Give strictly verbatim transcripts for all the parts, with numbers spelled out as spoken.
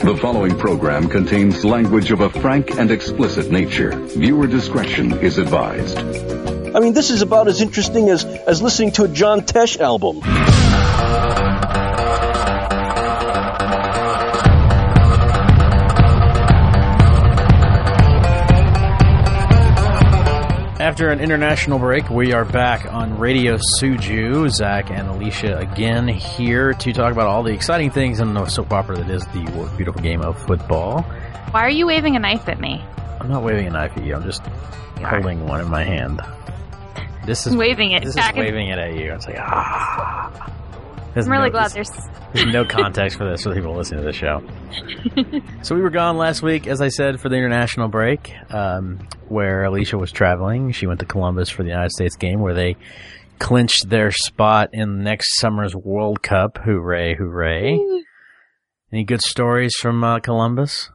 The following program contains language of a frank and explicit nature. Viewer discretion is advised. I mean, this is about as interesting as, as listening to a John Tesh album. After an international break, we are back on Radio Suju. Zach and Alicia again here to talk about all the exciting things in the soap opera that is the beautiful game of football. Why are you waving a knife at me? I'm not waving a knife at you. I'm just holding one in my hand. This is waving it. This Jack is waving it at you. It's like, ah. There's I'm really no, glad there's... There's no context for this for the people listening to the show. So we were gone last week, as I said, for the international break, um, where Alicia was traveling. She went to Columbus for the United States game, where they clinched their spot in next summer's World Cup. Hooray, hooray. Ooh. Any good stories from uh, Columbus?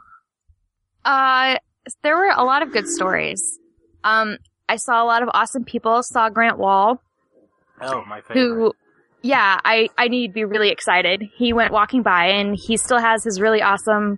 Uh, there were a lot of good stories. Um, I saw a lot of awesome people. Saw Grant Wall. Oh, my favorite. Who... Yeah, I, I need to be really excited. He went walking by, and he still has his really awesome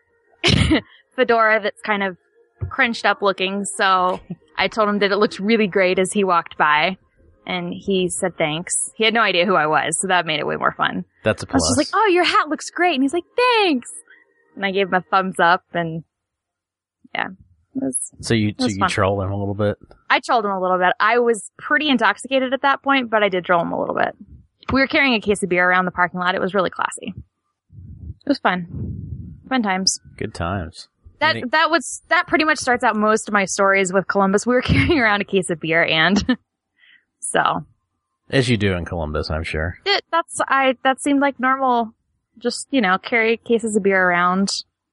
fedora that's kind of crunched up looking, so I told him that it looked really great as he walked by, and he said thanks. He had no idea who I was, so that made it way more fun. That's a plus. I was just like, oh, your hat looks great, and he's like, thanks! And I gave him a thumbs up, and yeah. It was, so you, so you trolled him a little bit? I trolled him a little bit. I was pretty intoxicated at that point, but I did troll him a little bit. We were carrying a case of beer around the parking lot. It was really classy. It was fun. Fun times. Good times. That Any- that was that pretty much starts out most of my stories with Columbus. We were carrying around a case of beer, and so as you do in Columbus, I'm sure. It, that's I that seemed like normal. Just, you know, carry cases of beer around.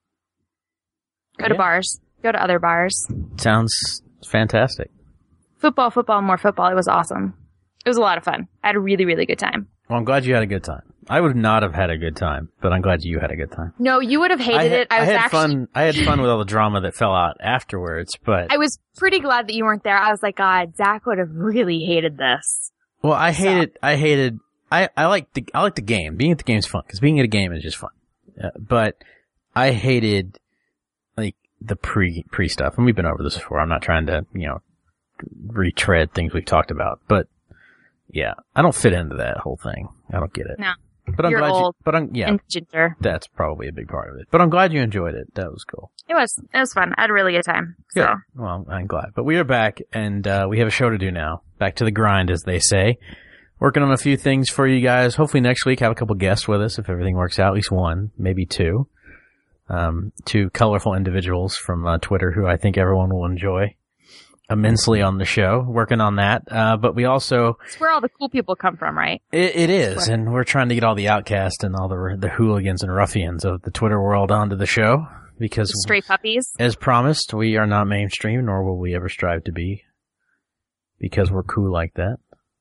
Go yeah. to bars. Go to other bars. Sounds fantastic. Football, football, more football. It was awesome. It was a lot of fun. I had a really, really good time. Well, I'm glad you had a good time. I would not have had a good time, but I'm glad you had a good time. No, you would have hated I had, it. I was I had actually... fun. I had fun with all the drama that fell out afterwards, but I was pretty glad that you weren't there. I was like, God, Zach would have really hated this. Well, I hated. So. I hated. I I like the I like the game. Being at the game is fun because being at a game is just fun. Uh, but I hated like the pre pre stuff, and we've been over this before. I'm not trying to you know retread things we've talked about, but. Yeah, I don't fit into that whole thing. I don't get it. No, but I'm you're glad old you. But I'm yeah. And ginger. That's probably a big part of it. But I'm glad you enjoyed it. That was cool. It was. It was fun. I had a really good time. So. Yeah. Well, I'm glad. But we are back, and uh, we have a show to do now. Back to the grind, as they say. Working on a few things for you guys. Hopefully next week have a couple guests with us if everything works out. At least one, maybe two. Um, two colorful individuals from uh, Twitter who I think everyone will enjoy immensely on the show, working on that. Uh, but we also... It's where all the cool people come from, right? It, it is, and we're trying to get all the outcasts and all the the hooligans and ruffians of the Twitter world onto the show, because... The stray puppies. As promised, we are not mainstream, nor will we ever strive to be, because we're cool like that.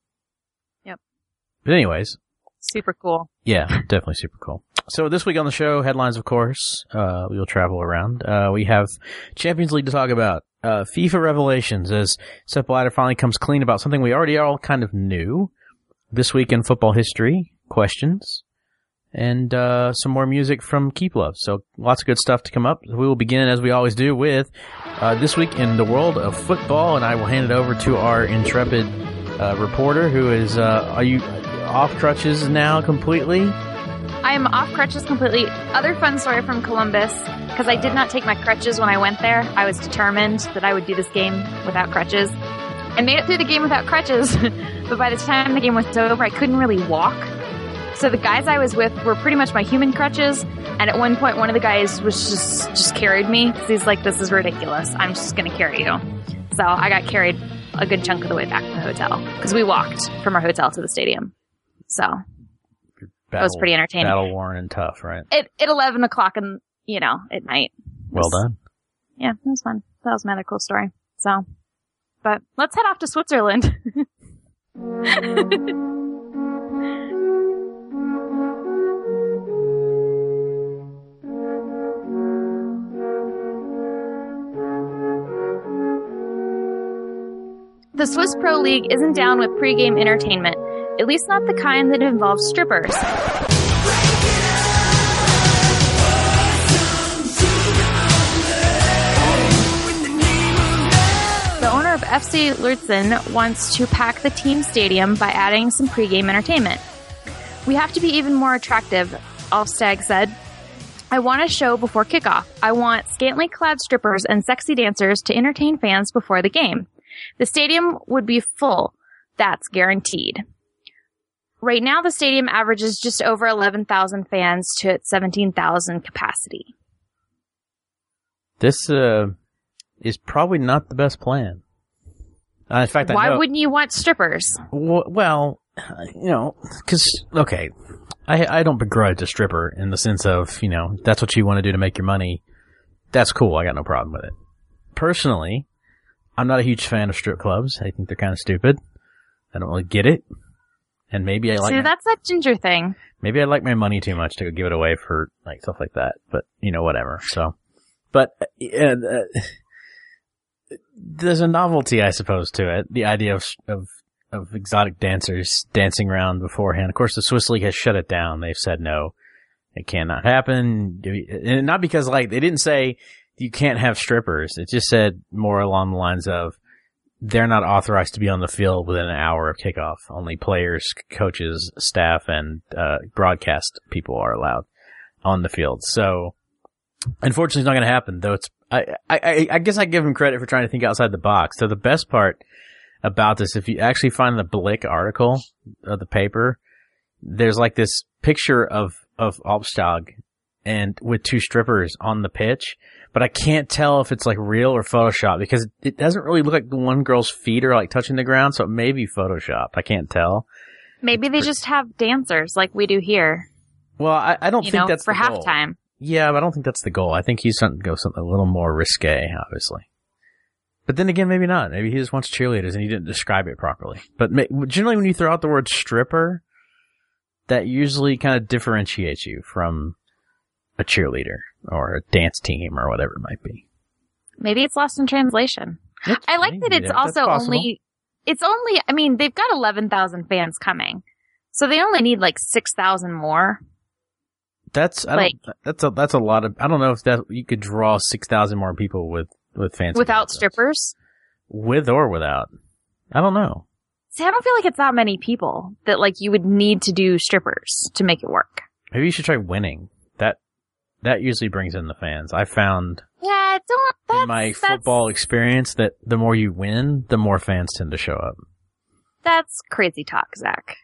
Yep. But anyways... Super cool. Yeah, definitely super cool. So this week on the show, headlines, of course. Uh, we'll travel around. Uh, we have Champions League to talk about. Uh, FIFA revelations as Sepp Blatter finally comes clean about something we already all kind of knew. This week in football history, questions, and uh, some more music from Keep Love. So lots of good stuff to come up. We will begin, as we always do, with uh, This Week in the World of Football, and I will hand it over to our intrepid uh, reporter who is, uh, are you off crutches now completely? I am off crutches completely. Other fun story from Columbus, because I did not take my crutches when I went there. I was determined that I would do this game without crutches. I made it through the game without crutches, but by the time the game was over, I couldn't really walk. So the guys I was with were pretty much my human crutches, and at one point one of the guys was just, just carried me, because he's like, this is ridiculous. I'm just going to carry you. So I got carried a good chunk of the way back to the hotel, because we walked from our hotel to the stadium. So... Battle, it was pretty entertaining. Battle worn and tough, right? At, at eleven o'clock, in, you know, at night. Well was, done. Yeah, it was fun. That was my other cool story. So, but let's head off to Switzerland. The Swiss Pro League isn't down with pre-game entertainment. At least not the kind that involves strippers. F C Lutsen wants to pack the team stadium by adding some pregame entertainment. We have to be even more attractive, Alstag said. I want a show before kickoff. I want scantily clad strippers and sexy dancers to entertain fans before the game. The stadium would be full. That's guaranteed. Right now, the stadium averages just over eleven thousand fans to its seventeen thousand capacity. This uh, is probably not the best plan. Uh, in fact, why I know, wouldn't you want strippers? w- well, you know, because, okay, I, I don't begrudge a stripper in the sense of, you know, that's what you want to do to make your money. That's cool. I got no problem with it. Personally, I'm not a huge fan of strip clubs. I think they're kind of stupid. I don't really get it. And maybe I like... See, my, that's that ginger thing. Maybe I like my money too much to give it away for, like, stuff like that. But, you know, whatever. So, but, uh, uh, there's a novelty, I suppose, to it. The idea of, of, of exotic dancers dancing around beforehand. Of course, the Swiss League has shut it down. They've said no, it cannot happen. And not because, like, they didn't say you can't have strippers. It just said more along the lines of they're not authorized to be on the field within an hour of kickoff. Only players, coaches, staff, and uh, broadcast people are allowed on the field. So, unfortunately, it's not going to happen. Though it's, I, I, I guess I give him credit for trying to think outside the box. So the best part about this, if you actually find the Blick article of the paper, there's like this picture of of Alpstag and with two strippers on the pitch, but I can't tell if it's like real or Photoshop because it doesn't really look like the one girl's feet are like touching the ground, so it may be Photoshopped. I can't tell. Maybe they just have dancers like we do here. Well, I, I don't you think know, that's for the goal. halftime. Yeah, but I don't think that's the goal. I think he's trying to go something a little more risque, obviously. But then again, maybe not. Maybe he just wants cheerleaders and he didn't describe it properly. But generally when you throw out the word stripper, that usually kind of differentiates you from a cheerleader or a dance team or whatever it might be. Maybe it's lost in translation. It's I like that it's also only, it's only, I mean, they've got eleven thousand fans coming. So they only need like six thousand more. That's, I like, don't, that's a, that's a lot of, I don't know if that, you could draw six thousand more people with, with fancy without dances. strippers? With or without. I don't know. See, I don't feel like it's that many people that like you would need to do strippers to make it work. Maybe you should try winning. That, that usually brings in the fans. I found yeah, don't, that's, in my that's, football experience that the more you win, the more fans tend to show up. That's crazy talk, Zach.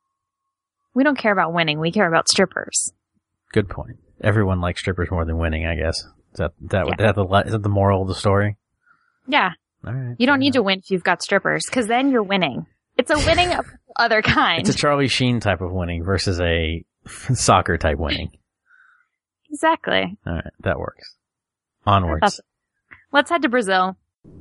We don't care about winning. We care about strippers. Good point. Everyone likes strippers more than winning, I guess. Is that, that, Yeah. that the, is that the moral of the story? Yeah. All right. You don't need to win if you've got strippers, because then you're winning. It's a winning of other kind. It's a Charlie Sheen type of winning versus a soccer type winning. Exactly. All right. That works. Onwards. Let's head to Brazil.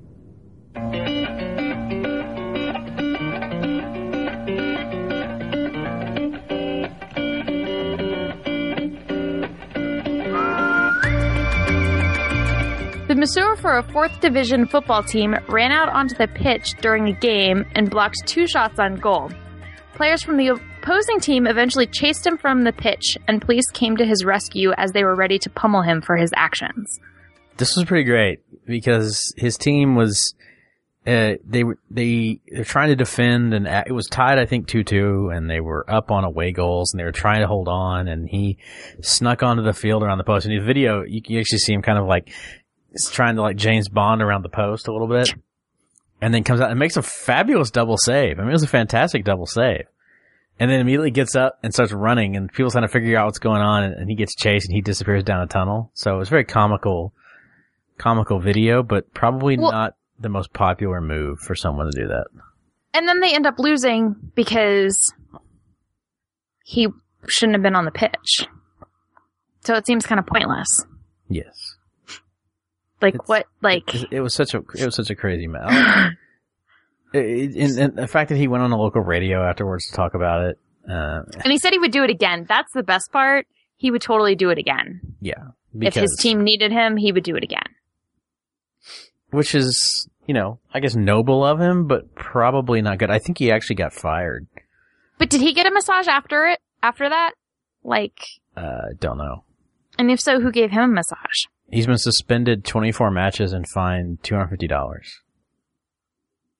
The masseur for a fourth division football team ran out onto the pitch during a game and blocked two shots on goal. Players from the opposing team eventually chased him from the pitch, and police came to his rescue as they were ready to pummel him for his actions. This was pretty great because his team was, uh, they were, they, they're trying to defend and it was tied, I think, two two, and they were up on away goals and they were trying to hold on, and he snuck onto the field around the post. And in the video, you can actually see him kind of like, he's trying to like James Bond around the post a little bit, and then comes out and makes a fabulous double save. I mean, it was a fantastic double save. And then immediately gets up and starts running, and people trying to figure out what's going on, and, and he gets chased and he disappears down a tunnel. So it was very comical, comical video, but probably well, not the most popular move for someone to do that. And then they end up losing because he shouldn't have been on the pitch. So it seems kind of pointless. Yes. Like it's, what? Like it, it was such a it was such a crazy match. and, and the fact that he went on the local radio afterwards to talk about it, uh, and he said he would do it again. That's the best part. He would totally do it again. Yeah, if his team needed him, he would do it again. Which is, you know, I guess noble of him, but probably not good. I think he actually got fired. But did he get a massage after it? After that, like, uh, don't know. And if so, who gave him a massage? He's been suspended twenty-four matches and fined two hundred fifty dollars.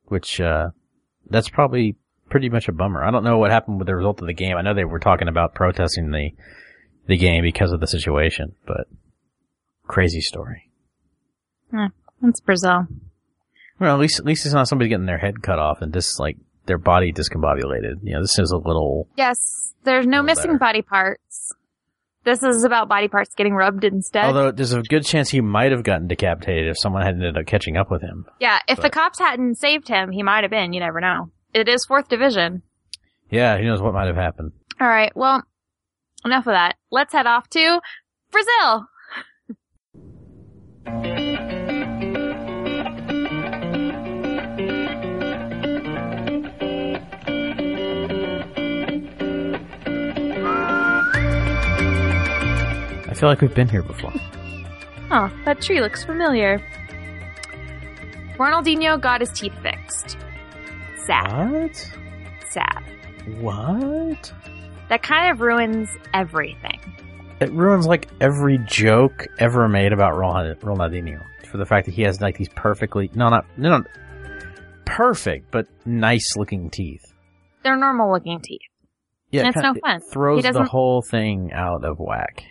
which uh, that's probably pretty much a bummer. I don't know what happened with the result of the game. I know they were talking about protesting the the game because of the situation, but crazy story. Eh, it's Brazil. Well, at least at least it's not somebody getting their head cut off and just like their body discombobulated. You know, this is a little. Yes, there's no missing better. body parts. This is about body parts getting rubbed instead. Although there's a good chance he might have gotten decapitated if someone had ended up catching up with him. Yeah, if but. the cops hadn't saved him, he might have been. You never know. It is fourth division. Yeah, who knows what might have happened. All right, well, enough of that. Let's head off to Brazil. I feel like we've been here before. Oh, that tree looks familiar. Ronaldinho got his teeth fixed. Sad. What? Sad. What? That kind of ruins everything. It ruins like every joke ever made about Ronaldinho for the fact that he has like these perfectly no not no not perfect but nice looking teeth. They're normal looking teeth. Yeah, and it's kinda, no fun. It throws He the whole thing out of whack.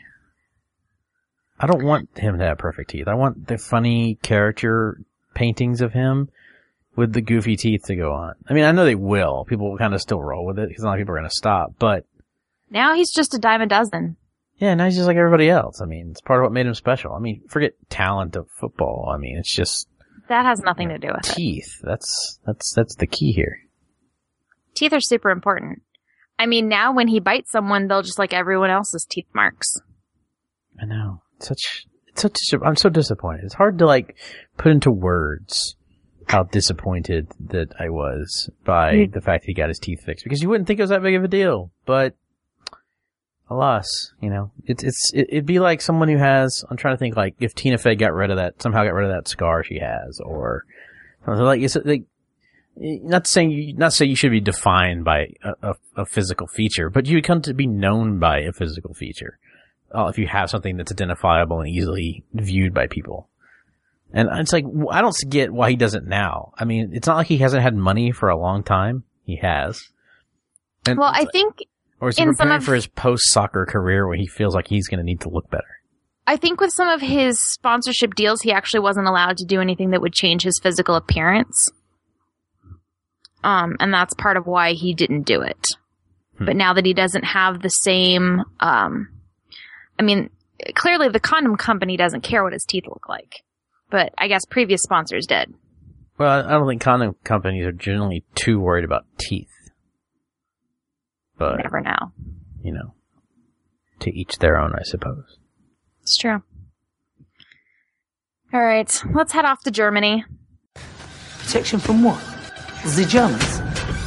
I don't want him to have perfect teeth. I want the funny character paintings of him with the goofy teeth to go on. I mean, I know they will. People will kind of still roll with it because a lot of people are going to stop. But now he's just a dime a dozen. Yeah, now he's just like everybody else. I mean, it's part of what made him special. I mean, forget talent of football. I mean, it's just that has nothing to do with teeth. it. Teeth. That's that's that's the key here. Teeth are super important. I mean, now when he bites someone, they'll just like everyone else's teeth marks. I know. Such, it's such, I'm so disappointed. It's hard to like put into words how disappointed that I was by mm. the fact that he got his teeth fixed because you wouldn't think it was that big of a deal, but alas, you know, it's, it's, it, it'd be like someone who has, I'm trying to think like if Tina Fey got rid of that, somehow got rid of that scar she has or something like, it's like, not saying you, not saying you should be defined by a, a, a physical feature, but you come to be known by a physical feature. Oh, if you have something that's identifiable and easily viewed by people. And it's like, I don't get why he does it now. I mean, it's not like he hasn't had money for a long time. He has. And well, I think... Or is he preparing of, for his post-soccer career where he feels like he's going to need to look better? I think with some of his sponsorship deals, he actually wasn't allowed to do anything that would change his physical appearance. Um, and that's part of why he didn't do it. Hmm. But now that he doesn't have the same... Um, I mean, clearly the condom company doesn't care what his teeth look like. But I guess previous sponsors did. Well, I don't think condom companies are generally too worried about teeth. But, you never know. You know, to each their own, I suppose. It's true. All right, let's head off to Germany. Protection from what? The Germans?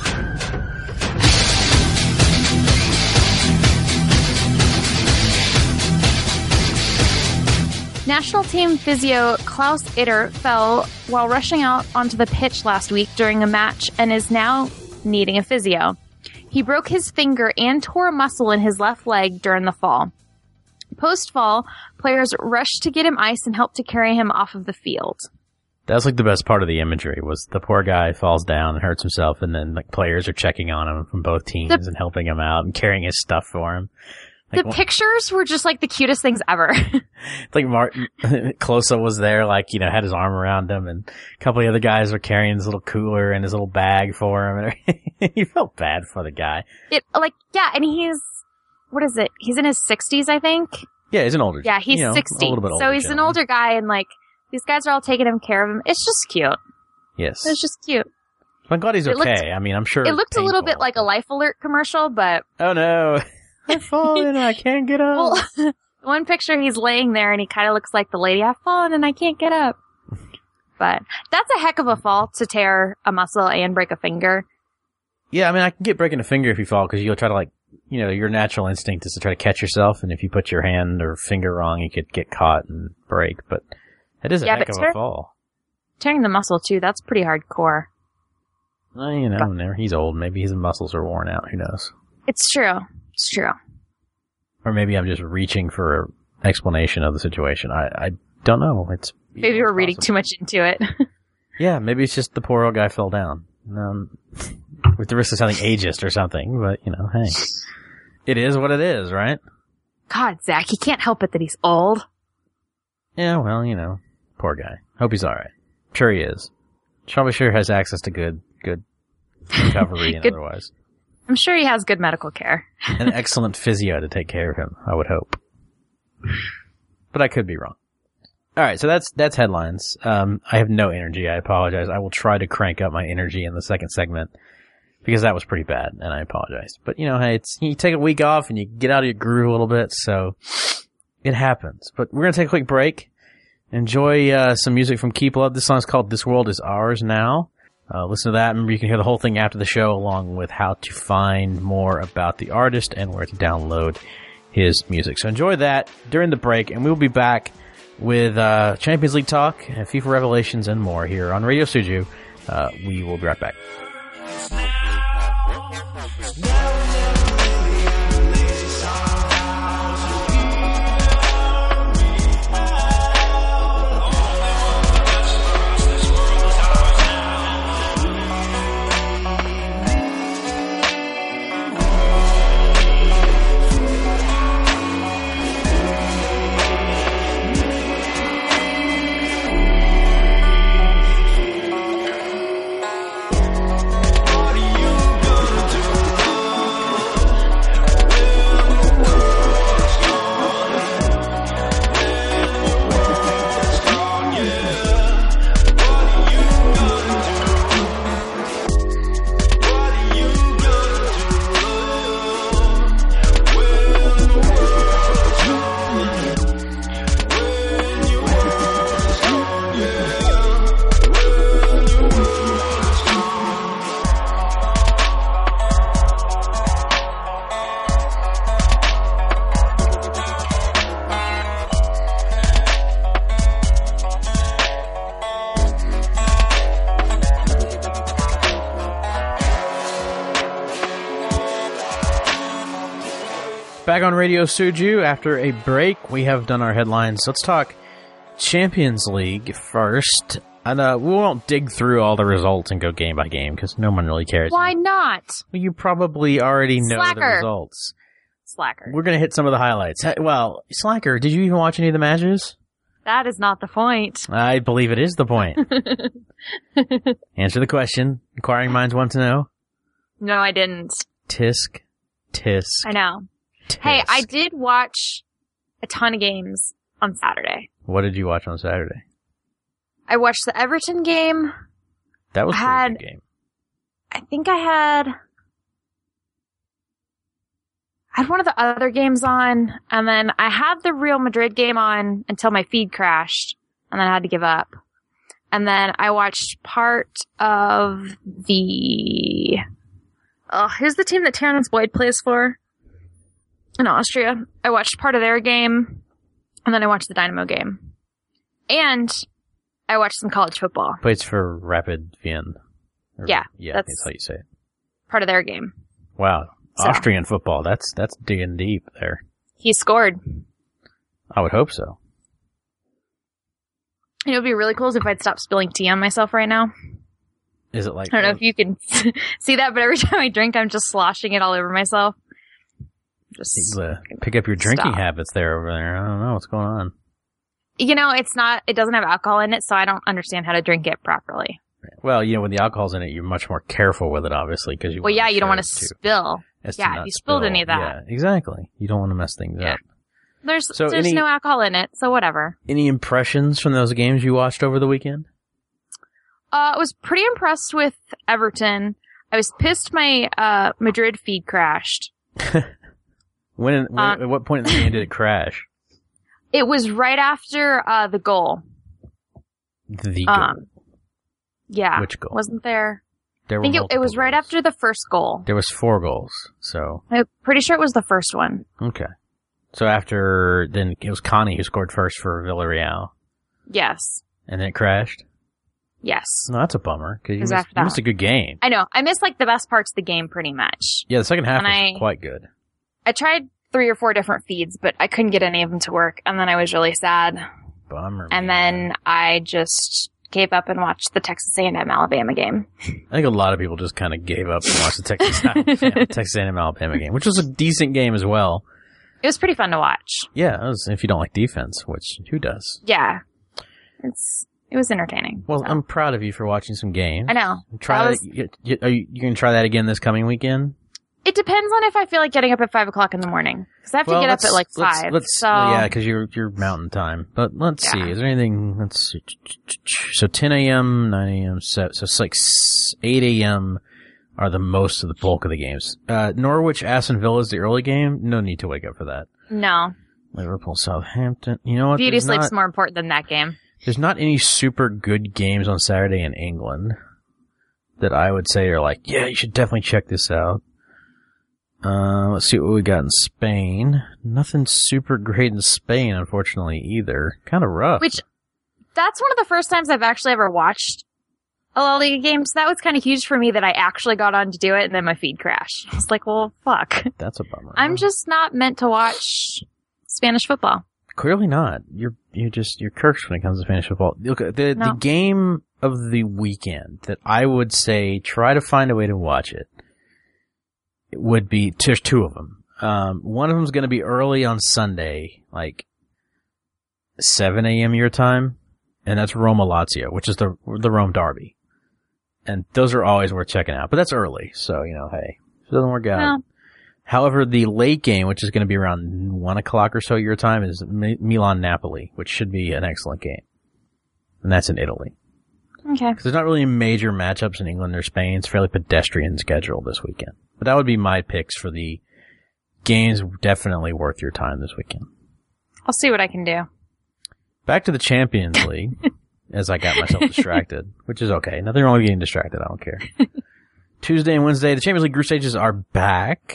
National team physio Klaus Itter fell while rushing out onto the pitch last week during a match and is now needing a physio. He broke his finger and tore a muscle in his left leg during the fall. Post-fall, players rushed to get him ice and helped to carry him off of the field. That's like the best part of the imagery was the poor guy falls down and hurts himself and then like players are checking on him from both teams the, and helping him out and carrying his stuff for him. Like, the pictures were just like the cutest things ever. It's like Martin Klose was there, like, you know, had his arm around him and a couple of the other guys were carrying his little cooler and his little bag for him. And he felt bad for the guy. It, like, yeah, and he's, what is it? He's in his sixties, I think. Yeah, he's an older Yeah, he's you know, sixty. A little bit older so he's gentleman. An older guy and like, these guys are all taking him care of him. It's just cute. Yes. It's just cute. I'm glad he's it okay. Looked, I mean, I'm sure it looked painful. a little bit like a Life Alert commercial, but. Oh no. I've fallen, I can't get up. Well, one picture he's laying there and he kind of looks like the lady, I've fallen and I can't get up. But that's a heck of a fall to tear a muscle and break a finger. Yeah, I mean, I can get breaking a finger if you fall because you'll try to like, you know, your natural instinct is to try to catch yourself. And if you put your hand or finger wrong, you could get caught and break. But it is a yeah, heck of tear- a fall. Tearing the muscle too, that's pretty hardcore. Well, you know, but- he's old. Maybe his muscles are worn out. Who knows? It's true. It's true. Or maybe I'm just reaching for an explanation of the situation. I, I don't know. It's maybe we're possible. reading too much into it. Yeah, maybe it's just the poor old guy fell down. Um, with the risk of sounding ageist or something, but, you know, hey. It is what it is, right? God, Zach, he can't help it that he's old. Yeah, well, you know, poor guy. Hope he's alright. Sure he is. Probably sure has access to good, good recovery and Good- otherwise. I'm sure he has good medical care. An excellent physio to take care of him, I would hope. But I could be wrong. Alright, so that's, that's headlines. Um, I have no energy, I apologize. I will try to crank up my energy in the second segment, because that was pretty bad, and I apologize. But, you know, hey, it's, you take a week off and you get out of your groove a little bit, so it happens. But we're gonna take a quick break. Enjoy, uh, some music from Keep Love. This song's called This World Is Ours Now. Uh, listen to that. Remember, you can hear the whole thing after the show, along with how to find more about the artist and where to download his music. So enjoy that during the break, and we'll be back with uh, Champions League talk, and FIFA revelations, and more here on Radio Suju. Uh, we will be right back. Back on Radio Suju after a break. We have done our headlines. Let's talk Champions League first. And uh, we won't dig through all the results and go game by game because no one really cares. Why not? Well, you probably already know Slacker. the results. Slacker. We're going to hit some of the highlights. Hey, well, Slacker, did you even watch any of the matches? That is not the point. I believe it is the point. Answer the question. Inquiring minds want to know. No, I didn't. Tisk. Tisk. I know. Tisk. Hey, I did watch a ton of games on Saturday. What did you watch on Saturday? I watched the Everton game. That was a I pretty had- good game. I think I had... I had one of the other games on, and then I had the Real Madrid game on until my feed crashed, and then I had to give up. And then I watched part of the... Oh, who's the team that Terrence Boyd plays for? In Austria. I watched part of their game, and then I watched the Dynamo game. And I watched some college football. Plays for Rapid Wien. Or- Yeah, yeah, that's- that's how you say it. Part of their game. Wow, So- Austrian football. That's that's digging deep there. He scored. I would hope so. It would be really cool if I'd stop spilling tea on myself right now. Is it like I don't know if you can see that, but every time I drink, I'm just sloshing it all over myself. Just, uh, pick up your drinking Stop. habits there over there? I don't know what's going on. you know, it's not, it doesn't have alcohol in it, so I don't understand how to drink it properly. Well, you know, when the alcohol's in it, you're much more careful with it, obviously, because you. Well, yeah, you don't want to to spill. as to Yeah, if not you spilled spill. any of that. Yeah, exactly. You don't want to mess things Yeah. up. There's, So there's any- no alcohol in it, so whatever. Any impressions from those games you watched over the weekend? Uh, I was pretty impressed with Everton. I was pissed my, uh, Madrid feed crashed. When, when Um, at what point in the game did it crash? It was right after, uh, the goal. The goal. Um, yeah. Which goal? Wasn't there? There I were think it, it multiple was right goals. after the first goal. There was four goals, so I'm pretty sure it was the first one. okay. So after then, it was Connie who scored first for Villarreal, Yes. and then it crashed. Yes. No, that's a bummer because It you, was missed- after you that missed a good game. I know. I missed like the best parts of the game pretty much. Yeah, the second half And was I- quite good. I tried three or four different feeds, but I couldn't get any of them to work, and then I was really sad. Bummer. And man. then I just gave up and watched the Texas A and M Alabama game. I think a lot of people just kind of gave up and watched the Texas Texas A and M Alabama game, which was a decent game as well. It was pretty fun to watch. Yeah, it was, if you don't like defense, which who does? Yeah, it's it was entertaining. Well, so. I'm proud of you for watching some games. I know. Try that. Was, you, you, are you, you going to try that again this coming weekend? It depends on if I feel like getting up at five o'clock in the morning. Because I have well, to get up at like let's, five. Let's, so yeah, because you're you're mountain time. But let's yeah. see. Is there anything? Let's see. So ten a.m., nine a.m., so, so it's like eight a.m. are the most of the bulk of the games. Uh, Norwich, Aston Villa is the early game. No need to wake up for that. No. Liverpool, Southampton. You know what? Beauty There's sleep's not, more important than that game. There's not any super good games on Saturday in England that I would say are like, yeah, you should definitely check this out. Uh, let's see what we got in Spain. Nothing super great in Spain, unfortunately, either. Kind of rough. Which, that's one of the first times I've actually ever watched a La Liga game, so that was kind of huge for me that I actually got on to do it, and then my feed crashed. I was like, well, fuck. That's a bummer. I'm just not meant to watch Spanish football. Clearly not. You're, you're just, you're cursed when it comes to Spanish football. Look, the, No. the game of the weekend that I would say try to find a way to watch it, it would be, there's two of them. Um, one of them is going to be early on Sunday, like seven a.m. your time, and that's Roma Lazio, which is the the Rome derby. And those are always worth checking out, but that's early, so, you know, hey, if it doesn't work out. Well, However, the late game, which is going to be around one o'clock or so your time, is Mi- Milan-Napoli, which should be an excellent game. And that's in Italy. okay. Because there's not really major matchups in England or Spain. It's a fairly pedestrian schedule this weekend. But that would be my picks for the games definitely worth your time this weekend. I'll see what I can do. Back to the Champions League, as I got myself distracted, which is okay. Nothing wrong with getting distracted. I don't care. Tuesday and Wednesday, the Champions League group stages are back.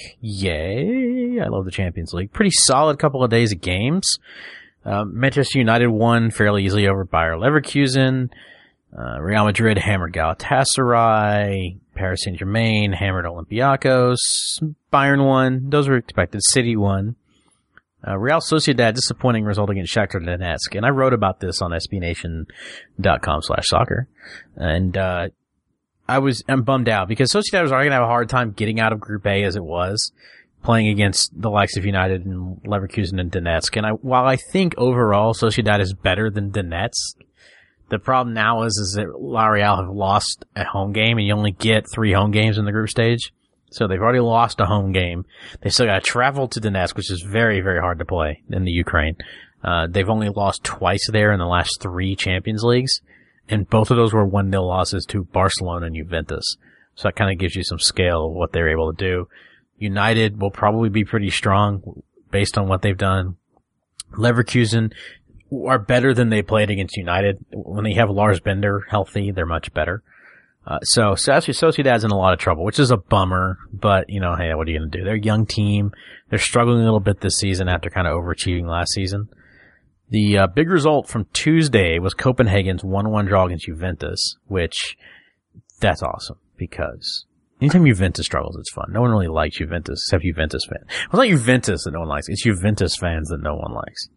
Yay. I love the Champions League. Pretty solid couple of days of games. Um, Manchester United won fairly easily over Bayer Leverkusen. Uh, Real Madrid hammered Galatasaray. Paris Saint-Germain hammered Olympiacos. Bayern won. Those were expected. City won. Uh, Real Sociedad, disappointing result against Shakhtar Donetsk. And I wrote about this on S B Nation dot com slash soccer. And, uh, I was, I'm bummed out because Sociedad was already going to have a hard time getting out of Group A as it was, playing against the likes of United and Leverkusen and Donetsk. And I, while I think overall Sociedad is better than Donetsk, the problem now is, is that La Real have lost a home game and you only get three home games in the group stage. So they've already lost a home game. They still got to travel to Donetsk, which is very, very hard to play in the Ukraine. Uh, they've only lost twice there in the last three Champions Leagues. And both of those were one nil losses to Barcelona and Juventus. So that kind of gives you some scale of what they're able to do. United will probably be pretty strong based on what they've done. Leverkusen are better than they played against United. When they have Lars Bender healthy, they're much better. Uh, so Sociedad's in a lot of trouble, which is a bummer. But, you know, hey, what are you going to do? They're a young team. They're struggling a little bit this season after kind of overachieving last season. The uh, big result from Tuesday was Copenhagen's one one draw against Juventus, which that's awesome because anytime Juventus struggles, it's fun. No one really likes Juventus except Juventus fans. Well, it's not Juventus that no one likes. It's Juventus fans that no one likes.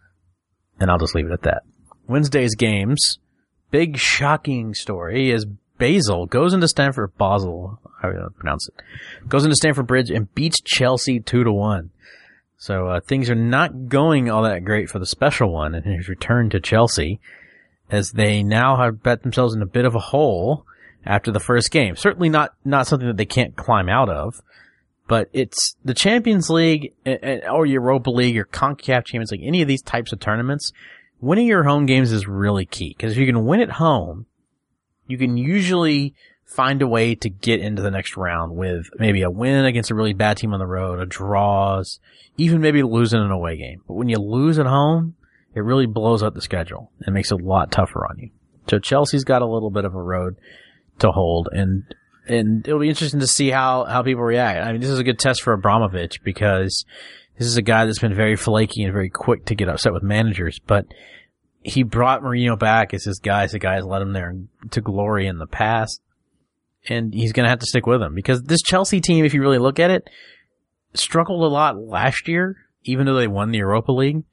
And I'll just leave it at that. Wednesday's games, big shocking story is Basel goes into Stamford, Basel, how do you pronounce it, goes into Stamford Bridge and beats Chelsea two to one. So, uh, things are not going all that great for the special one in his return to Chelsea, as they now have bet themselves in a bit of a hole after the first game. Certainly not, not something that they can't climb out of, but it's the Champions League or Europa League or CONCACAF Champions League, any of these types of tournaments, winning your home games is really key. Because if you can win at home, you can usually find a way to get into the next round with maybe a win against a really bad team on the road, a draws, even maybe losing an away game. But when you lose at home, it really blows up the schedule and makes it a lot tougher on you. So Chelsea's got a little bit of a road to hold, and and it'll be interesting to see how, how people react. I mean, this is a good test for Abramovich because this is a guy that's been very flaky and very quick to get upset with managers, but he brought Mourinho back as his guy. The guy has led him there to glory in the past. And he's going to have to stick with him because this Chelsea team, if you really look at it, struggled a lot last year, even though they won the Europa League.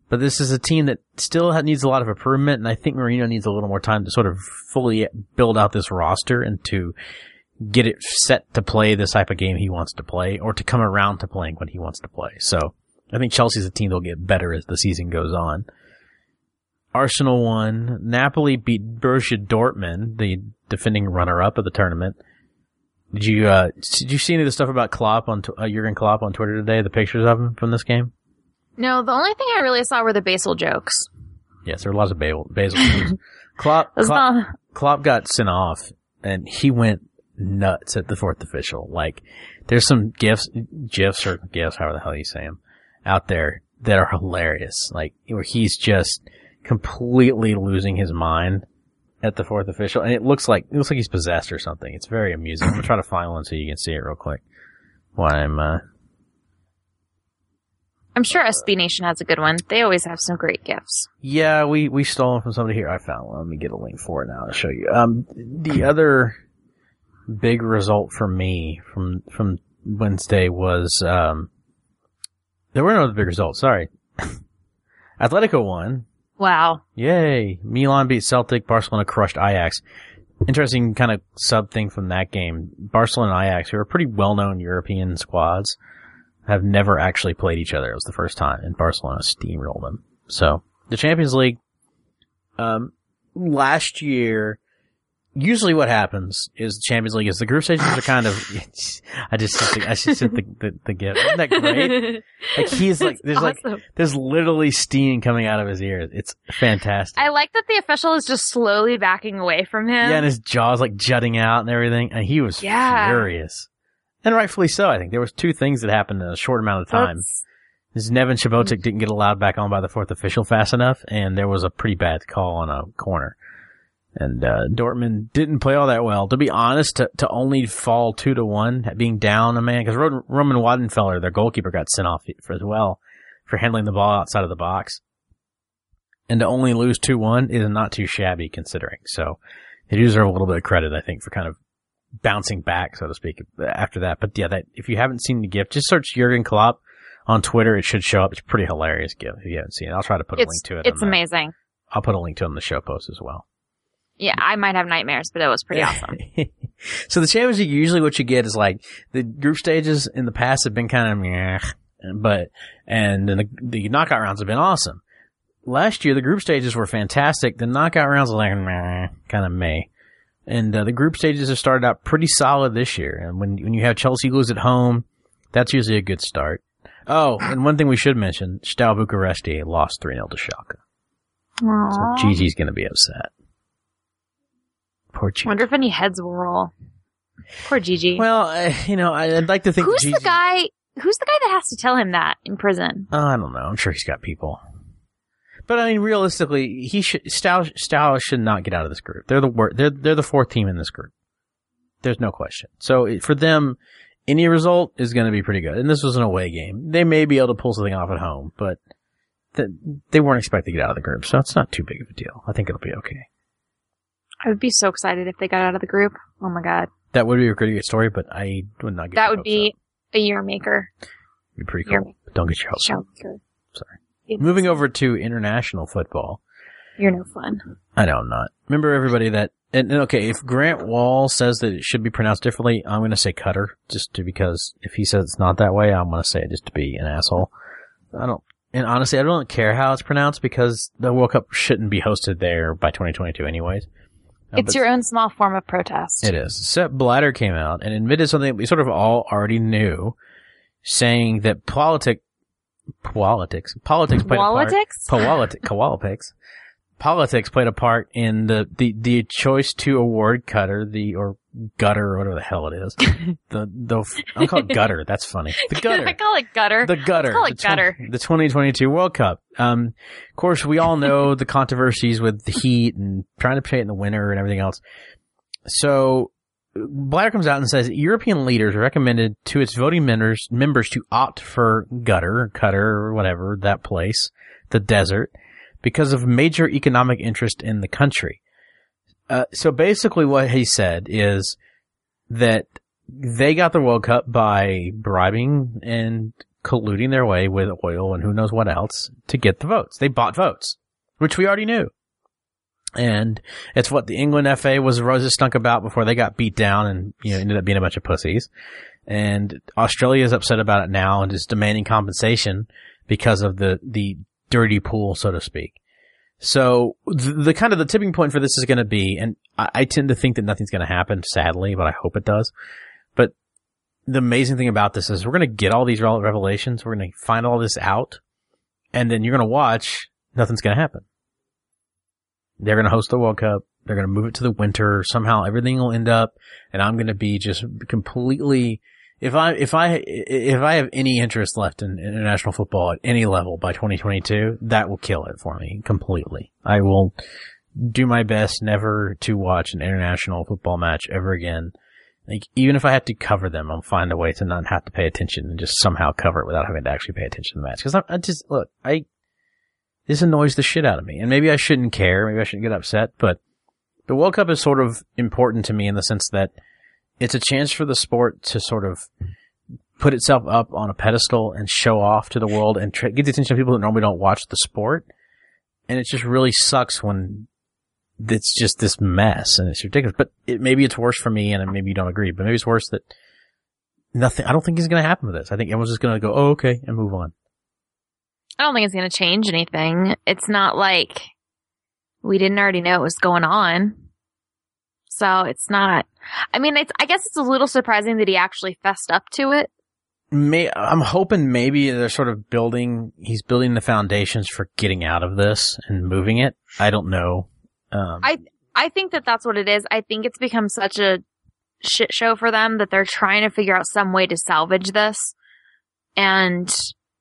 But this is a team that still needs a lot of improvement, and I think Marino needs a little more time to sort of fully build out this roster and to get it set to play the type of game he wants to play, or to come around to playing what he wants to play. So I think Chelsea's a team that'll get better as the season goes on. Arsenal won. Napoli beat Borussia Dortmund, the defending runner-up of the tournament. Did you uh, did you see any of the stuff about Klopp on uh, Jurgen Klopp on Twitter today? The pictures of him from this game? No, the only thing I really saw were the basil jokes. Yes, there were lots of basil, basil jokes. Klopp, Klopp, not... Klopp got sent off, and he went nuts at the fourth official. Like, there's some gifs, gifs or gifs, however the hell you say them, out there that are hilarious. Like, where he's just completely losing his mind at the fourth official, and it looks like it looks like he's possessed or something. It's very amusing. I'm gonna try to find one so you can see it real quick. While I'm, uh, I'm sure S B Nation has a good one. They always have some great gifts. yeah, we we stole them from somebody here. I found one. Let me get a link for it now to show you. Um, the other big result for me from from Wednesday was um, there were no other big results. Sorry, Atletico won. Wow. Yay! Milan beat Celtic. Barcelona crushed Ajax. Interesting kind of sub thing from that game. Barcelona and Ajax, who are pretty well-known European squads, have never actually played each other. It was the first time, and Barcelona steamrolled them. So, the Champions League, um, last year, usually what happens is the Champions League is the group stages are kind of, I just, sent the, I just sent the, the, the gift. Isn't that great? Like, he's like, there's awesome. like, there's literally steam coming out of his ears. It's fantastic. I like that the official is just slowly backing away from him. Yeah, and his jaw's like jutting out and everything, and he was Yeah. furious. And rightfully so, I think. There was two things that happened in a short amount of time. That's- Is Neven Subotic didn't get allowed back on by the fourth official fast enough, and there was a pretty bad call on a corner. And uh Dortmund didn't play all that well. To be honest, to, to only fall two to one, being down a man, because Roman Weidenfeller, their goalkeeper, got sent off for, as well for handling the ball outside of the box. And to only lose two one is not too shabby considering. So they deserve a little bit of credit, I think, for kind of bouncing back, so to speak, after that. But yeah, that if you haven't seen the gift, just search Jurgen Klopp on Twitter. It should show up. It's a pretty hilarious gift if you haven't seen it. I'll try to put a It's, link to it. it's on the- amazing. I'll put a link to it on the show post as well. Yeah, I might have nightmares, but it was pretty awesome. So the Champions League, usually what you get is like the group stages in the past have been kind of meh, but and the, the knockout rounds have been awesome. Last year the group stages were fantastic. The knockout rounds were like meh, kind of meh. And uh, the group stages have started out pretty solid this year. And when when you have Chelsea lose at home, that's usually a good start. Oh, and one thing we should mention, Steaua Bucuresti lost three nil to Schalke. Aww. So Gigi's going to be upset. Poor Gigi. Wonder if any heads will roll. Poor Gigi. Well, uh, you know, I'd like to think who's Gigi, the guy? Who's the guy that has to tell him that in prison? Oh, I don't know. I'm sure he's got people. But I mean, realistically, he should Steaua, Steaua should not get out of this group. They're the wor- they're they're the fourth team in this group. There's no question. So it, for them, any result is going to be pretty good. And this was an away game. They may be able to pull something off at home, but th- they weren't expected to get out of the group, so it's not too big of a deal. I think it'll be okay. I would be so excited if they got out of the group. Oh my god. That would be a pretty good story, but I would not get That your would hopes be up. a year maker. It'd be pretty Year cool. But don't get your hopes up. Maker. Sorry. It's- Moving over to international football. You're no fun. I know I'm not. Remember everybody that, and, and okay, if Grant Wall says that it should be pronounced differently, I'm going to say Qatar, just to, because if he says it's not that way, I'm going to say it just to be an asshole. I don't, and honestly, I don't care how it's pronounced because the World Cup shouldn't be hosted there by twenty twenty-two anyways. Uh, It's but your own small form of protest. It is. Sepp Blatter came out and admitted something we sort of all already knew, saying that politic, politics, politics played Politics? a part. Politics? Politics. Politics played a part in the, the, the choice to award Qatar, the, or gutter, or whatever the hell it is. the, the, I'll call it gutter. That's funny. The gutter. I call it gutter. The gutter. Let's call it the tw- gutter. The twenty twenty-two World Cup. Um, of course, we all know the controversies with the heat and trying to play it in the winter and everything else. So, Blatter comes out and says European leaders recommended to its voting members, members to opt for Qatar, Qatar, or whatever, that place, the desert, because of major economic interest in the country. Uh, so basically what he said is that they got the World Cup by bribing and colluding their way with oil and who knows what else to get the votes. They bought votes, which we already knew. And it's what the England F A was roses stunk about before they got beat down and, you know, ended up being a bunch of pussies. And Australia is upset about it now and is demanding compensation because of the, the dirty pool, so to speak. So the, the kind of the tipping point for this is going to be, and I, I tend to think that nothing's going to happen, sadly, but I hope it does. But the amazing thing about this is we're going to get all these revelations. We're going to find all this out, and then you're going to watch. Nothing's going to happen. They're going to host the World Cup. They're going to move it to the winter. Somehow everything will end up, and I'm going to be just completely. If I if I if I have any interest left in international football at any level by twenty twenty-two, that will kill it for me completely. I will do my best never to watch an international football match ever again. Like, even if I had to cover them, I'll find a way to not have to pay attention and just somehow cover it without having to actually pay attention to the match. Because I, I just look, I this annoys the shit out of me, and maybe I shouldn't care, maybe I shouldn't get upset, but the World Cup is sort of important to me in the sense that it's a chance for the sport to sort of put itself up on a pedestal and show off to the world and tr- get the attention of people that normally don't watch the sport. And it just really sucks when it's just this mess and it's ridiculous. But it, maybe it's worse for me, and maybe you don't agree, but maybe it's worse that nothing, I don't think it's going to happen with this. I think everyone's just going to go, oh, okay, and move on. I don't think it's going to change anything. It's not like we didn't already know what was going on. So it's not, I mean, it's, I guess it's a little surprising that he actually fessed up to it. May, I'm hoping maybe they're sort of building, he's building the foundations for getting out of this and moving it. I don't know. Um, I, I think that that's what it is. I think it's become such a shit show for them that they're trying to figure out some way to salvage this. And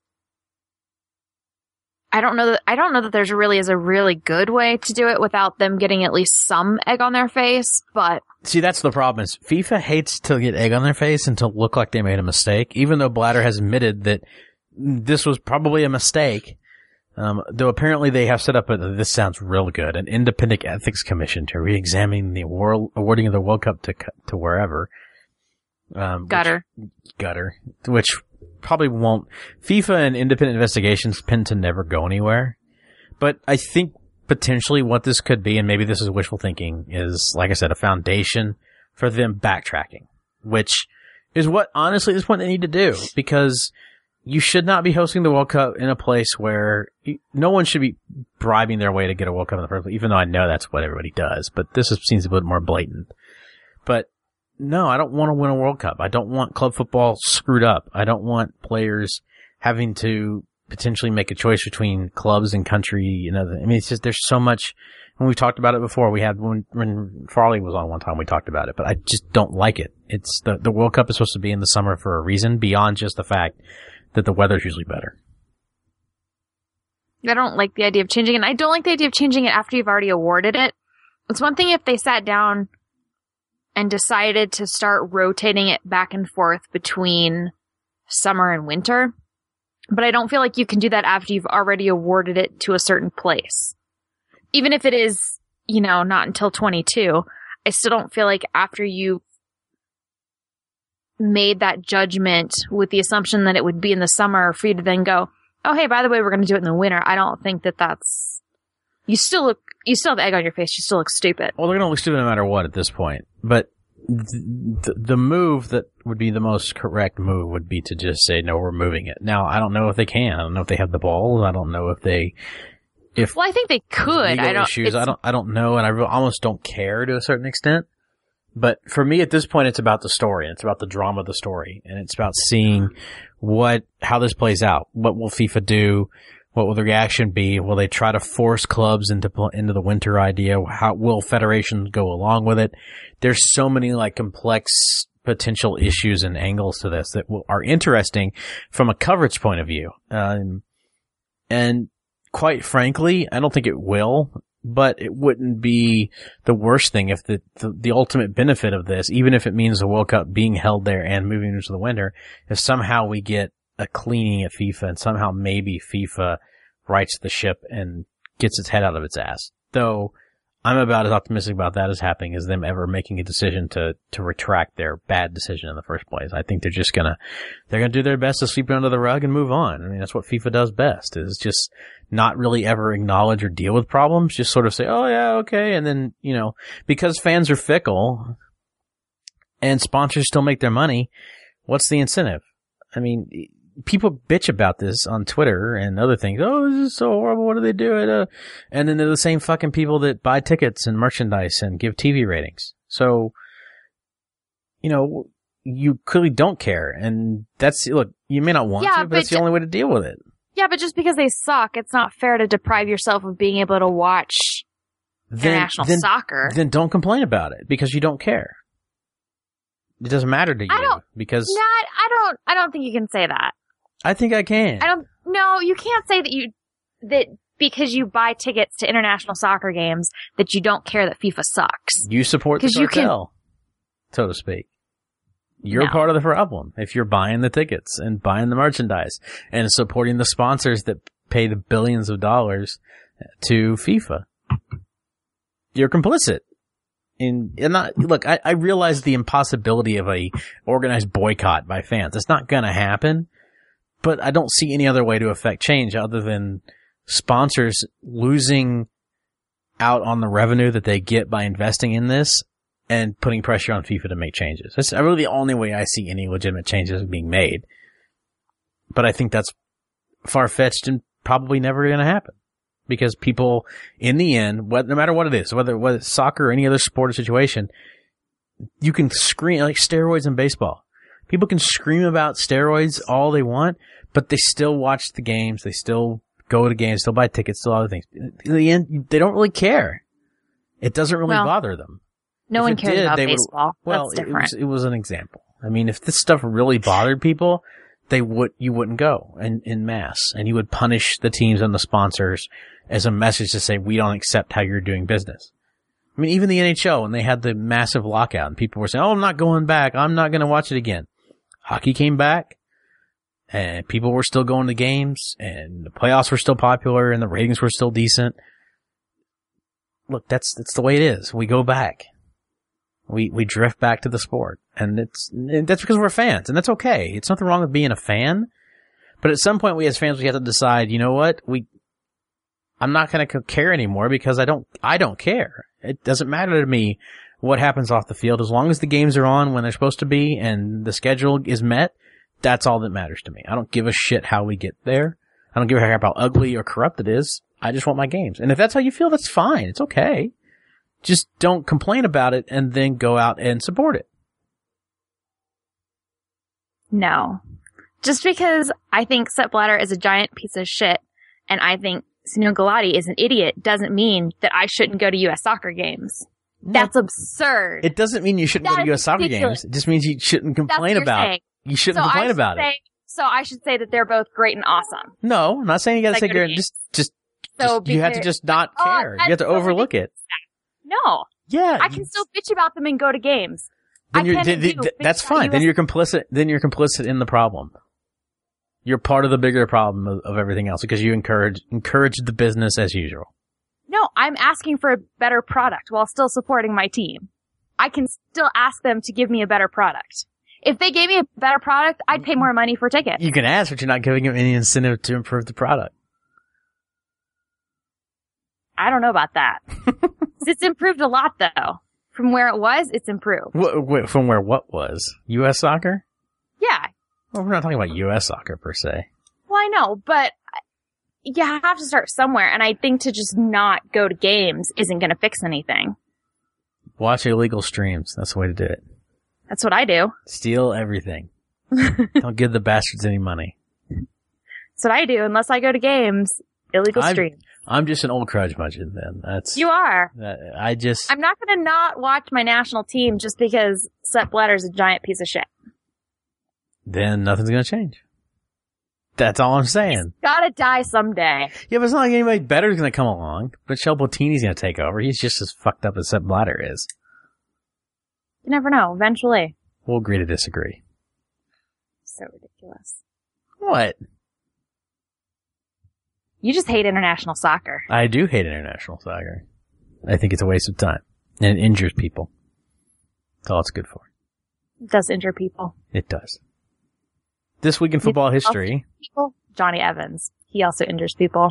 I don't know that, I don't know that there's really is a really good way to do it without them getting at least some egg on their face, but. See, that's the problem is FIFA hates to get egg on their face and to look like they made a mistake, even though Blatter has admitted that this was probably a mistake. Um, though apparently they have set up a, this sounds real good, an independent ethics commission to re-examine the award, awarding of the World Cup to, to wherever. Um, gutter. Which, gutter. Which probably won't. FIFA and independent investigations tend to never go anywhere. But I think potentially what this could be, and maybe this is wishful thinking, is, like I said, a foundation for them backtracking, which is what, honestly, is what they need to do, because you should not be hosting the World Cup in a place where you, no one should be bribing their way to get a World Cup in the first place, even though I know that's what everybody does, but this is, seems a bit more blatant. But no, I don't want to win a World Cup. I don't want club football screwed up. I don't want players having to potentially make a choice between clubs and country. You know, I mean, it's just, there's so much, and we've talked about it before. We had, when, when Farley was on one time, we talked about it, but I just don't like it. It's the, the World Cup is supposed to be in the summer for a reason beyond just the fact that the weather's usually better. I don't like the idea of changing it. I don't like the idea of changing it after you've already awarded it. It's one thing if they sat down and decided to start rotating it back and forth between summer and winter. But I don't feel like you can do that after you've already awarded it to a certain place. Even if it is, you know, not until twenty-two, I still don't feel like after you made that judgment with the assumption that it would be in the summer for you to then go, oh, hey, by the way, we're going to do it in the winter. I don't think that that's, you still look, you still have egg on your face. You still look stupid. Well, they're going to look stupid no matter what at this point. But the, the move that would be the most correct move would be to just say, no, we're moving it. Now, I don't know if they can. I don't know if they have the balls. I don't know if they, if. Well, I think they could. I don't, issues, I don't, I don't know. And I really, almost don't care to a certain extent. But for me at this point, it's about the story. It's about the drama of the story. And it's about seeing what, how this plays out. What will FIFA do? What will the reaction be? Will they try to force clubs into, into the winter idea? How will federations go along with it? There's so many like complex potential issues and angles to this that will, are interesting from a coverage point of view. Um, and quite frankly, I don't think it will. But it wouldn't be the worst thing if the, the the ultimate benefit of this, even if it means the World Cup being held there and moving into the winter, if somehow we get a cleaning at FIFA and somehow maybe FIFA rights the ship and gets its head out of its ass. Though I'm about as optimistic about that as happening as them ever making a decision to, to retract their bad decision in the first place. I think they're just gonna, they're gonna do their best to sweep it under the rug and move on. I mean, that's what FIFA does best, is just not really ever acknowledge or deal with problems, just sort of say, oh yeah, okay, and then, you know, because fans are fickle and sponsors still make their money, what's the incentive? I mean, people bitch about this on Twitter and other things. Oh, this is so horrible. What do they do? Uh, and then they're the same fucking people that buy tickets and merchandise and give T V ratings. So, you know, you clearly don't care. And that's, look, you may not want Yeah, to, but, but that's the ju- only way to deal with it. Yeah, but just because they suck, it's not fair to deprive yourself of being able to watch Then, international then, soccer. then don't complain about it because you don't care. It doesn't matter to you I don't- because Not, I don't, I don't think you can say that. I think I can. I don't, no, you can't say that you, that because you buy tickets to international soccer games, that you don't care that FIFA sucks. You support the 'Cause you can- cartel, so to speak. You're No. part of the problem if you're buying the tickets and buying the merchandise and supporting the sponsors that pay the billions of dollars to FIFA. You're complicit. In, and not, look, I, I realize the impossibility of a organized boycott by fans. It's not gonna happen, but I don't see any other way to affect change other than sponsors losing out on the revenue that they get by investing in this and putting pressure on FIFA to make changes. That's really the only way I see any legitimate changes being made. But I think that's far-fetched and probably never going to happen. Because people, in the end, no matter what it is, whether, whether it's soccer or any other sport or situation, you can scream, like steroids in baseball. People can scream about steroids all they want, but they still watch the games, they still go to games, still buy tickets, still other things. In the end, they don't really care. It doesn't really Well, bother them. No If one it cares did, about they would- baseball. Well, That's it different. was, it was an example. I mean, if this stuff really bothered people, they would, you wouldn't go in, in mass, and you would punish the teams and the sponsors as a message to say, we don't accept how you're doing business. I mean, even the N H L, when they had the massive lockout and people were saying, oh, I'm not going back. I'm not going to watch it again. Hockey came back and people were still going to games and the playoffs were still popular and the ratings were still decent. Look, that's, that's the way it is. We go back. We, we drift back to the sport, and it's, and that's because we're fans, and that's okay. It's nothing wrong with being a fan, but at some point we as fans, we have to decide, you know what? We, I'm not going to care anymore because I don't, I don't care. It doesn't matter to me what happens off the field. As long as the games are on when they're supposed to be and the schedule is met, that's all that matters to me. I don't give a shit how we get there. I don't give a crap how ugly or corrupt it is. I just want my games. And if that's how you feel, that's fine. It's okay. Just don't complain about it and then go out and support it. No. Just because I think Sepp Blatter is a giant piece of shit and I think Sunil Gulati is an idiot doesn't mean that I shouldn't go to U S soccer games. That's absurd. It doesn't mean you shouldn't That go to is U S soccer ridiculous. games. It just means you shouldn't That's complain what you're about saying. it. You shouldn't So I complain should about say, it. So I should say that they're both great and awesome. No, I'm not saying you gotta Like, say go to you're games. just, just, So just you have to because- just not Oh, care. You have that's to so overlook it. No. Yeah. I can still bitch about them and go to games. Then I you're, can th- th- do th- bitch that's about fine. Then U S you're complicit. Then you're complicit in the problem. You're part of the bigger problem of, of everything else because you encourage encourage the business as usual. No, I'm asking for a better product while still supporting my team. I can still ask them to give me a better product. If they gave me a better product, I'd pay more money for tickets. You can ask, but you're not giving them any incentive to improve the product. I don't know about that. It's improved a lot, though. From where it was, it's improved. Wh- wh- from where what was? U S soccer? Yeah. Well, we're not talking about U S soccer per se. Well, I know, but you have to start somewhere, and I think to just not go to games isn't going to fix anything. Watch illegal streams. That's the way to do it. That's what I do. Steal everything. Don't give the bastards any money. That's what I do. Unless I go to games, illegal I'm- streams. I'm just an old curmudgeon then. That's You are. that- I just I'm not going to not watch my national team just because Sepp Blatter's a giant piece of shit. then nothing's gonna change. That's all I'm saying. Gotta die someday. Yeah, but it's not like anybody better is gonna come along. Michel Platini's gonna take over. He's just as fucked up as Sepp Blatter is. You never know. Eventually. We'll agree to disagree. So ridiculous. What? You just hate international soccer. I do hate international soccer. I think it's a waste of time. And it injures people. That's all it's good for. It does injure people. It does. This week in football history. People? Johnny Evans. He also injures people.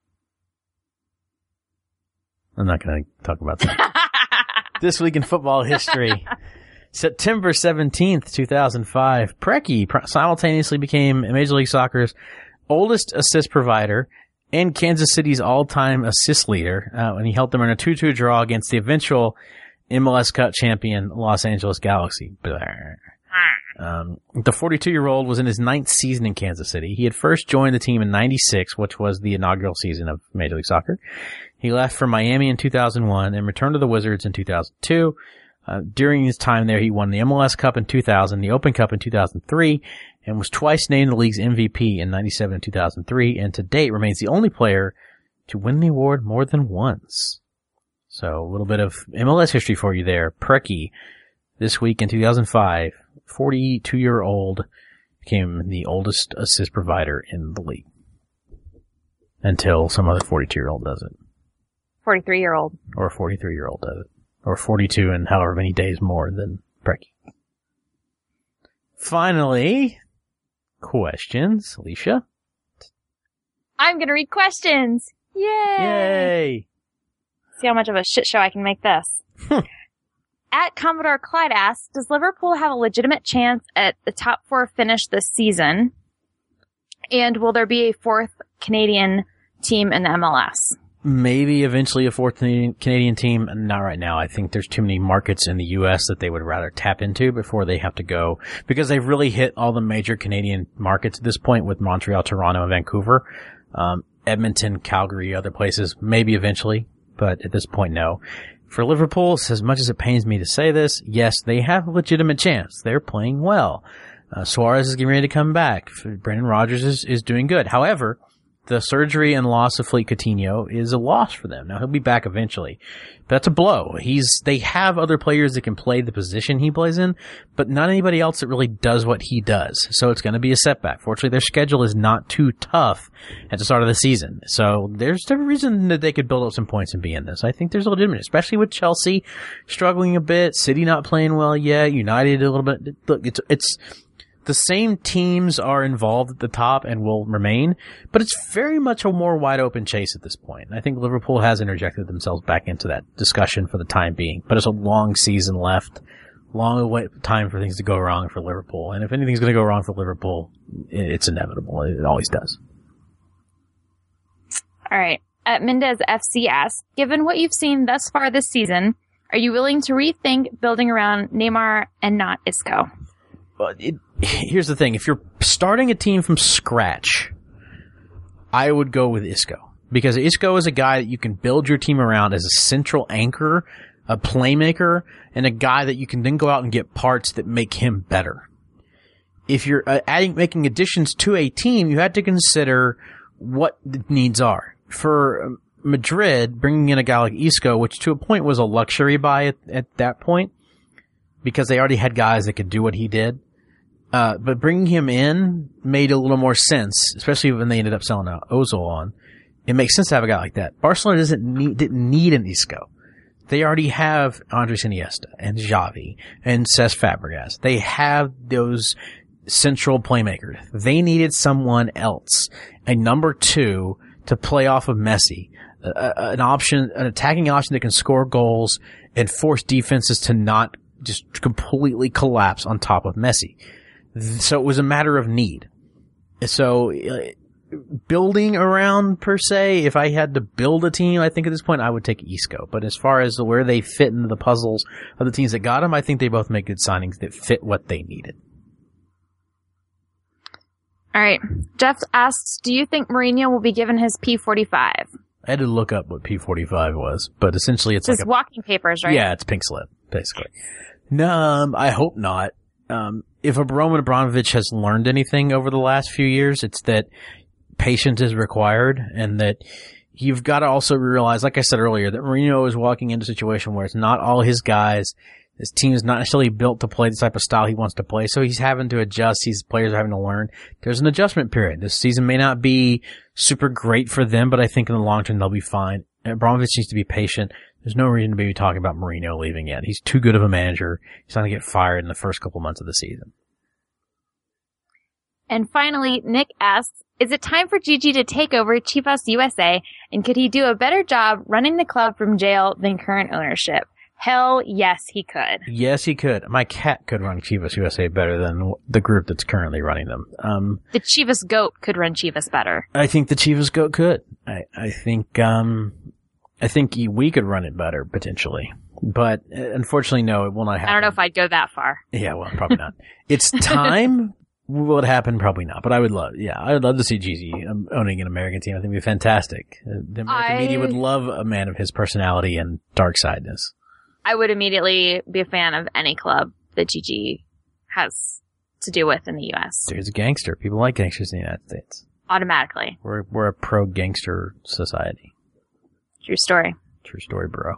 I'm not going to talk about that. This week in football history. September seventeenth, two thousand five, Preki simultaneously became Major League Soccer's oldest assist provider and Kansas City's all-time assist leader uh, when he helped them earn a two two draw against the eventual M L S Cup champion Los Angeles Galaxy. Um, the forty-two-year-old was in his ninth season in Kansas City. He had first joined the team in ninety-six, which was the inaugural season of Major League Soccer. He left for Miami in two thousand one and returned to the Wizards in two thousand two. Uh, during his time there, he won the M L S Cup in two thousand, the Open Cup in two thousand three, and was twice named the league's M V P in ninety-seven and two thousand three, and to date remains the only player to win the award more than once. So a little bit of M L S history for you there. Preki, this week in two thousand five, forty-two-year-old, became the oldest assist provider in the league. Until some other forty-two-year-old does it. forty-three-year-old. Or a forty-three-year-old does it. Or forty-two and however many days more than Preki. Finally, questions. Alicia? I'm going to read questions. Yay! Yay! See how much of a shit show I can make this. At Commodore Clyde asks, does Liverpool have a legitimate chance at the top four finish this season? And will there be a fourth Canadian team in the M L S? Maybe eventually a fourth Canadian team. Not right now. I think there's too many markets in the U S that they would rather tap into before they have to go, because they've really hit all the major Canadian markets at this point with Montreal, Toronto, and Vancouver. Um, Edmonton, Calgary, other places. Maybe eventually, but at this point, no. For Liverpool, as much as it pains me to say this, yes, they have a legitimate chance. They're playing well. Uh, Suarez is getting ready to come back. Brendan Rodgers is, is doing good. However, the surgery and loss of Philippe Coutinho is a loss for them. Now, he'll be back eventually, but that's a blow. He's, they have other players that can play the position he plays in, but not anybody else that really does what he does. So it's going to be a setback. Fortunately, their schedule is not too tough at the start of the season. So there's a reason that they could build up some points and be in this. I think there's a legitimate, especially with Chelsea struggling a bit, City not playing well yet, United a little bit. Look, it's, it's, the same teams are involved at the top and will remain, but it's very much a more wide open chase at this point. I think Liverpool has interjected themselves back into that discussion for the time being, but it's a long season left, long time for things to go wrong for Liverpool. And if anything's going to go wrong for Liverpool, it's inevitable. It always does. All right. At Mendez F C asks, given what you've seen thus far this season, are you willing to rethink building around Neymar and not Isco? Well, it, here's the thing. If you're starting a team from scratch, I would go with Isco. Because Isco is a guy that you can build your team around as a central anchor, a playmaker, and a guy that you can then go out and get parts that make him better. If you're uh, adding, making additions to a team, you have to consider what the needs are. For Madrid, bringing in a guy like Isco, which to a point was a luxury buy at, at that point, because they already had guys that could do what he did. Uh, but bringing him in made a little more sense, especially when they ended up selling out Ozil on. It makes sense to have a guy like that. Barcelona doesn't need, didn't need an Isco. They already have Andres Iniesta and Xavi and Cesc Fabregas. They have those central playmakers. They needed someone else, a number two to play off of Messi, uh, an option, an attacking option that can score goals and force defenses to not just completely collapse on top of Messi. So it was a matter of need. So uh, building around per se, if I had to build a team, I think at this point I would take Isco. But as far as where they fit into the puzzles of the teams that got him, I think they both make good signings that fit what they needed. All right. Jeff asks, do you think Mourinho will be given his P forty-five? I had to look up what P forty-five was, but essentially it's, it's like a, walking papers, right? Yeah, it's pink slip, basically. No, um, I hope not. Um, if Roman Abramovich has learned anything over the last few years, it's that patience is required, and that you've got to also realize, like I said earlier, that Mourinho is walking into a situation where it's not all his guys. His team is not necessarily built to play the type of style he wants to play, so he's having to adjust. These players are having to learn. There's an adjustment period. This season may not be super great for them, but I think in the long term they'll be fine. Abramovich needs to be patient. There's no reason to be talking about Marino leaving yet. He's too good of a manager. He's not going to get fired in the first couple months of the season. And finally, Nick asks, is it time for Gigi to take over Chivas U S A, and could he do a better job running the club from jail than current ownership? Hell yes, he could. Yes, he could. My cat could run Chivas U S A better than the group that's currently running them. Um, the Chivas goat could run Chivas better. I think the Chivas goat could. I, I think, um, I think we could run it better, potentially. But, uh, unfortunately, no, it will not happen. I don't know if I'd go that far. Yeah, well, probably not. It's time. Will it happen? Probably not. But I would love, yeah, I would love to see Gigi um, owning an American team. I think it would be fantastic. Uh, the American I... media would love a man of his personality and dark sideness. I would immediately be a fan of any club that Gigi has to do with in the U S. Dude's a gangster. People like gangsters in the United States. Automatically. We're we're a pro-gangster society. True story. True story, bro.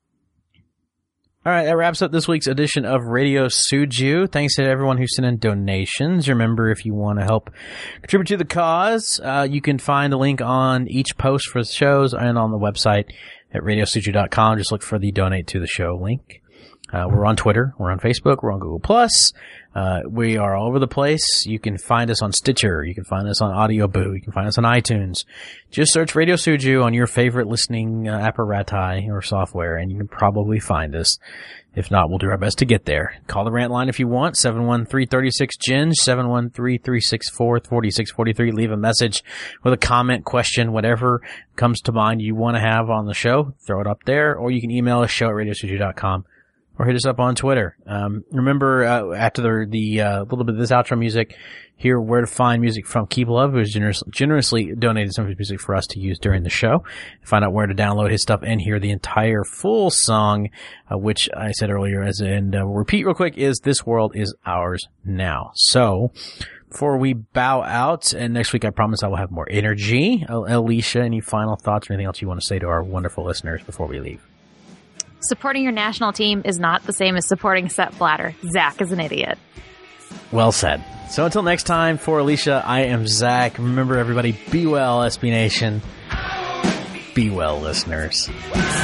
All right, that wraps up this week's edition of Radio Suju. Thanks to everyone who sent in donations. Remember, if you want to help contribute to the cause, uh, you can find the link on each post for the shows and on the website at radio suju dot com. Just look for the donate to the show link. Uh, we're on Twitter. We're on Facebook. We're on Google Plus. Uh, we are all over the place. You can find us on Stitcher. You can find us on Audio Boo. You can find us on iTunes. Just search Radio Suju on your favorite listening uh, apparati or software, and you can probably find us. If not, we'll do our best to get there. Call the rant line if you want, seven one three, three six, G I N G, seven one three, three six four, four six four three. Leave a message with a comment, question, whatever comes to mind you want to have on the show. Throw it up there, or you can email us, show at radio suju dot com. Or hit us up on Twitter. Um, remember, uh, after the, the uh, little bit of this outro music, hear where to find music from Keep Love, who's generous, generously donated some of his music for us to use during the show. Find out where to download his stuff and hear the entire full song, uh, which I said earlier, as and uh, we'll repeat real quick, is This World Is Ours Now. So, before we bow out, and next week I promise I will have more energy. Alicia, any final thoughts or anything else you want to say to our wonderful listeners before we leave? Supporting your national team is not the same as supporting Sepp Blatter. Zach is an idiot. Well said. So until next time, for Alicia, I am Zach. Remember, everybody, be well, S B Nation. Be well, listeners.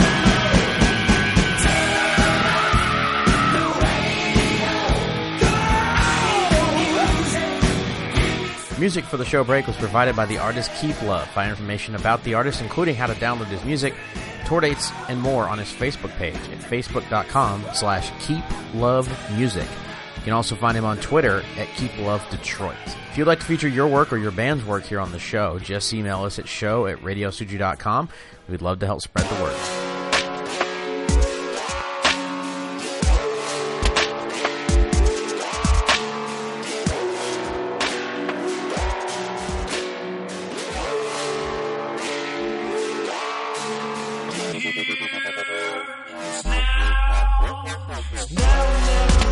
Music for the show break was provided by the artist Keep Love. Find information about the artist, including how to download his music, tour dates, and more on his Facebook page at facebook.com slash Keep Love Music. You can also find him on Twitter at Keep Love Detroit. If you'd like to feature your work or your band's work here on the show, just email us at show at radio suju dot com. We'd love to help spread the word. Now, now,